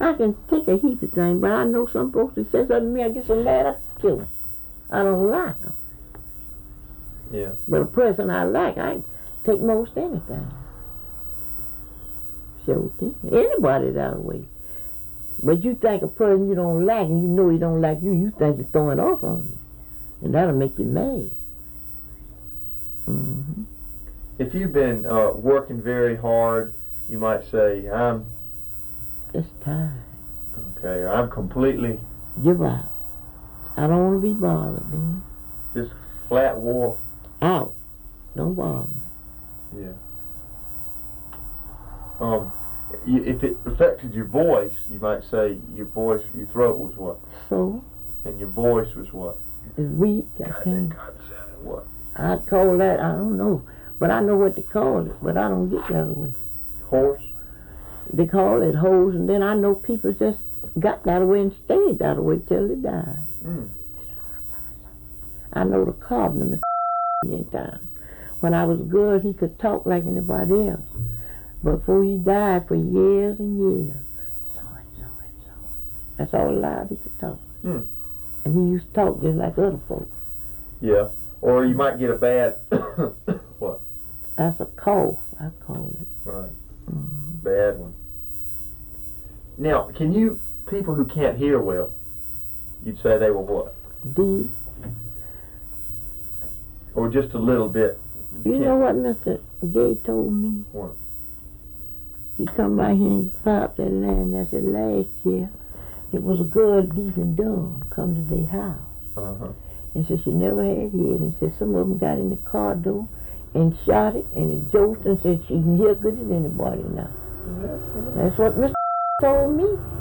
I can take a heap of things, but I know some folks that say something to me, I get so mad I kill them. I don't like them. Yeah. But a person I like, I take most anything. So, anybody that way. But you think a person you don't like and you know he don't like you, you think he's throwing off on you. And that'll make you mad. Mm-hmm. If you've been working very hard, you might say, I'm just tired. Okay, or I'm completely... Give out. I don't want to be bothered then. Just flat wore? Out. Don't bother me. Yeah. If it affected your voice, you might say your throat was what? So? And your voice was what? It's weak. I can't. What? I'd call that, I don't know. But I know what to call it, but I don't get that way. Hoarse? They call it hoes, and then I know people just got that way and stayed that way till they died. Mm. I know the carpenter in town. When I was good, he could talk like anybody else. But before he died, for years and years, so and so and so. That's all loud he could talk. Mm. And he used to talk just like other folks. Yeah. Or you might get a bad... What? That's a cough, I call it. Right. Mm-hmm. Bad one. Now, people who can't hear well, you'd say they were what? Deep. Or just a little bit? You know what Mr. Gay told me? What? He come by here and he popped that land. I said, last year, it was a girl deep and dumb come to their house. Uh-huh. And so she never had heard. And said some of them got in the car door and shot it, and it jolted, and said she can hear good as anybody now. That's what Mr. told me.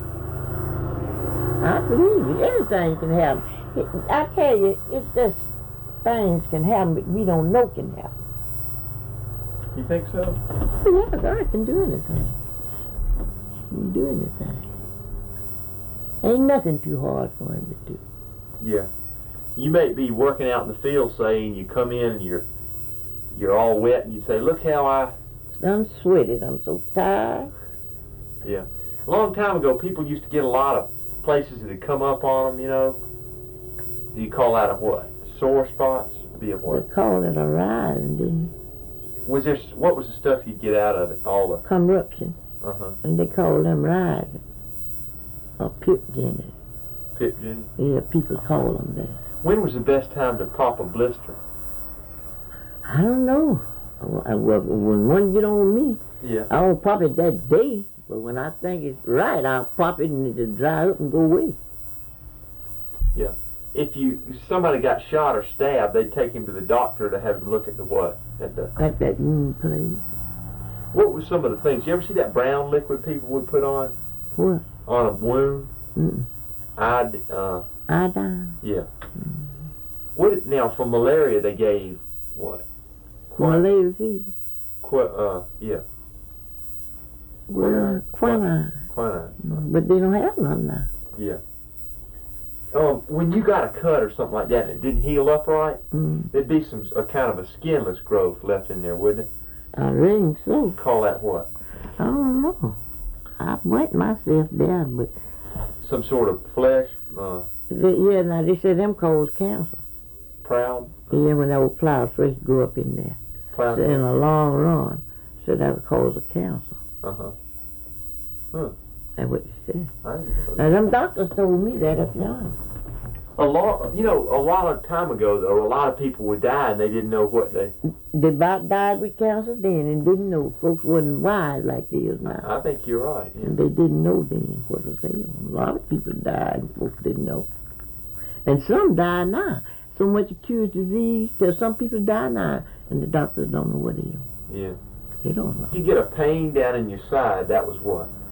I believe it. Anything can happen. I tell you, it's just things can happen that we don't know can happen. You think so? Yeah, God can do anything. He can do anything. Ain't nothing too hard for him to do. Yeah. You may be working out in the field, say, and you come in and you're all wet, and you say, look how I'm sweated. I'm so tired. Yeah. A long time ago, people used to get a lot of places that had come up on them, you know. Do you call that a what? Sore spots? Be a what? They call it a rising, didn't you? What was the stuff you'd get out of it? All the... Corruption. Uh-huh. And they call them rising. Or pipgin. Pipgin? Yeah, people call them that. When was the best time to pop a blister? I don't know. When one get on me, yeah, I don't pop it that day. But when I think it's right, I'll pop it and it'll dry up and go away. Yeah. If somebody got shot or stabbed, they'd take him to the doctor to have him look at the what? At that wound place. What was some of the things? You ever see that brown liquid people would put on? What? On a wound? Mm-mm. Iodine? Yeah. Mm-hmm. Now, for malaria, they gave what? Malaria fever? Yeah. Quinine. Quinine. But they don't have none now. Yeah. When you got a cut or something like that and it didn't heal up right, there'd be a kind of a skinless growth left in there, wouldn't it? I think so. Call that what? I don't know. I wet myself down, but... Some sort of flesh? Yeah, now they say them cause cancer. Proud? Yeah, when that old plow first grew up in there. Proud? So in the long run, so that would cause a cancer. Uh-huh. Huh. That's what they said. Now, them doctors told me that up yonder. A lot of time ago, though, a lot of people would die and they didn't know what they... They about died with cancer then and didn't know. Folks wasn't wise like they is now. I think you're right. Yeah. And they didn't know then what was ailing. A lot of people died and folks didn't know. And some die now. So much acute disease till some people die now and the doctors don't know what they are. Yeah. They don't know. If you get a pain down in your side, that was what?